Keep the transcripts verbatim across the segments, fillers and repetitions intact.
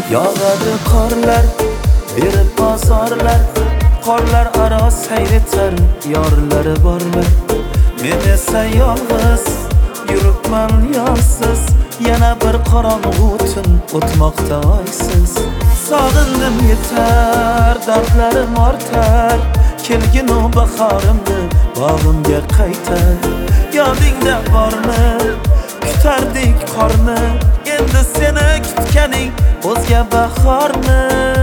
Yog'adi qorlar, berib bozorlar, qorlar aro sayr etar yorlari borlar. Men esa yolg'iz yuribman yo'lsiz, yana bir qorong'u tun o'tmoqda oysiz. Sog'indim yetar, dardlarim ortar, kelgin u bahorimni bog'imga qaytar. Yodingda bormi, kutardik qorni, endi seni kutganing o'zga bahormi?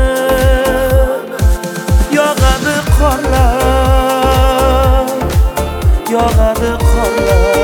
Yog'adi qorlar, yog'adi qorlar.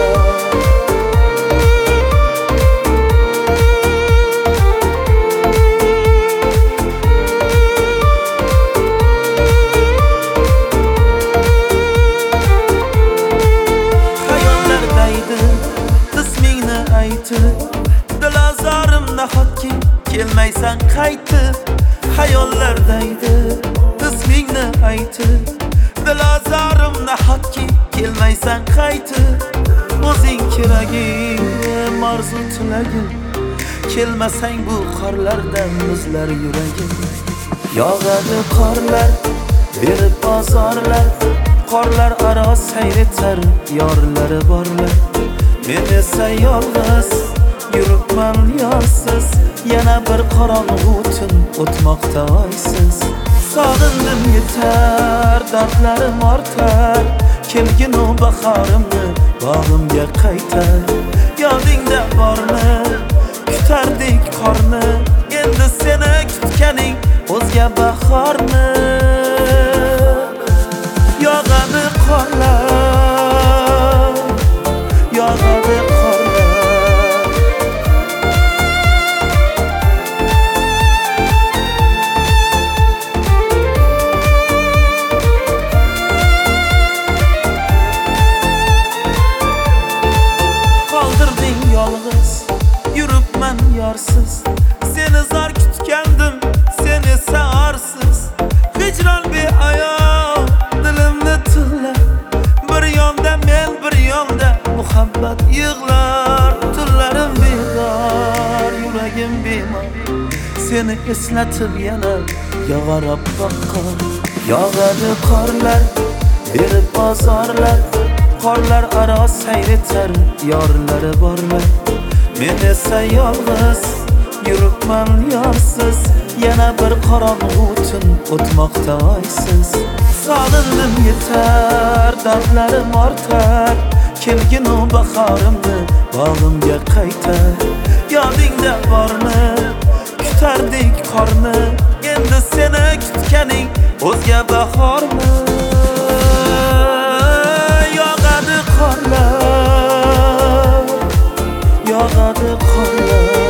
Ismingni aytib, dilozorim nahotki kelmaysan qaytib. Hayollardaydi ismingni aytib, dilozorim nahotki kelmaysan qaytib. O'zing keragim, orzu tilagim, kelmasang bu qorlardan muzlar yuragim. Yog'adi qorlar, berib bozorlar, qorlar aro sayr etar yorlari borlar. Men esa yolg'iz yuribman yo'lsiz, yana bir qorong'u tun o'tmoqda oysiz. Sog'indim yetar, dardlarim ortar, kelgin u bahorimni bog'imga qaytar. Yodingda bormi, kutardik qorni, endi seni kutganing o'zga bahormi? Yog'adi qorlar, yog'adi qorlar. Qoldirding yolg'iz, yuribman yorsiz, seni zor kutgandim, sen esa orsiz. Hijron beayov dilimni tig'lar, bir yonda men, bir yonda muhabbat yig'lar. Tunlarim bedor, yuragim bemor, seni eslatib yana yog'arab boqqan. Yog'adi qorlar, berib bozorlar, qorlar aro sayr etar yorlari borlar. Men esa yolg'iz yuribman yo'lsiz, yana bir qorong'u tun o'tmoqda oysiz. Sog'indim yetar, dardlarim ortar, kelgin u bahorimni bog'imga qaytar. Yodingda bormi, kutardik qorni, endi seni kutganing o'zga bahormi? Yog'adi qorlar, yog'adi qorlar.